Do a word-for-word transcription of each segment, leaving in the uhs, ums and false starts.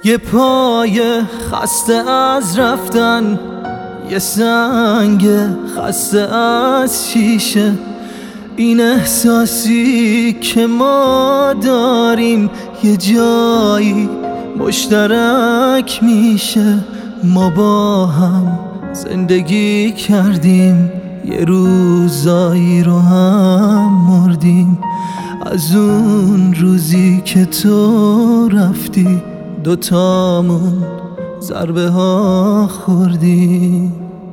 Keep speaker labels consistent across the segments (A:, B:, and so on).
A: یه پای خسته از رفتن، یه سنگ خسته از شیشه. این احساسی که ما داریم یه جایی مشترک میشه. ما با هم زندگی کردیم، یه روزایی رو هم مردیم. از اون روزی که تو رفتی دوتامون ضربه ها خوردیم.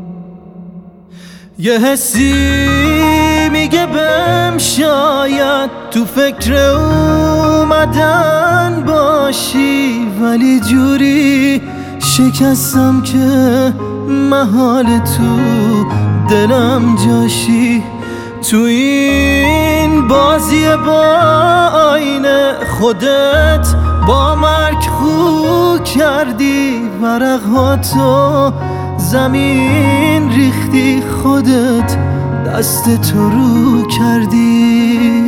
A: یه حسی میگه بهم شاید تو فکر اومدن باشی، ولی جوری شکستم که محال تو دلم جاشی. تو این بازی با آینه خودت با مرگ خو کردی. ورقاتو زمین ریختی، خودت دست تو رو کردی.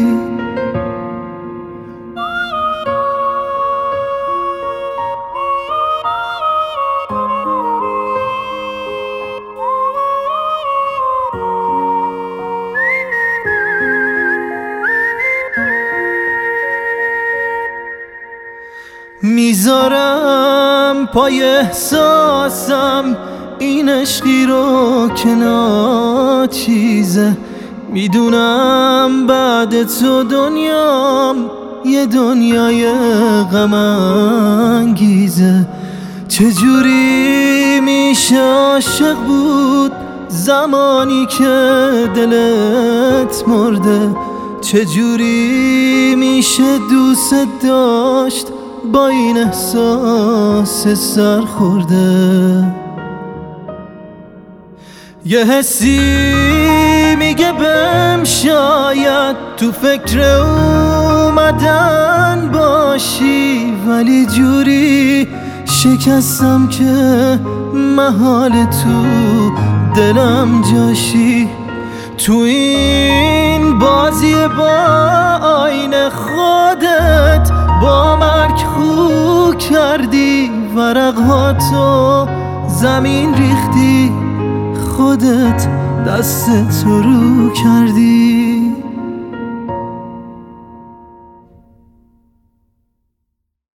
A: میذارم پای احساسم این عشقی رو که ناچیزه. میدونم بعد تو دنیام یه دنیای غم انگیزه. چجوری میشه عاشق بود زمانی که دلت مرده؟ چجوری میشه دوست داشت با این احساس سرخورده؟ یه حسی میگه بهم شاید تو فکر اومدن باشی، ولی جوری شکستم که محال تو دلم جاشی. تو این بازی با آینه خودت با مرگ خو کردی. ورقاتو زمین ریختی، خودت دست تو رو کردی.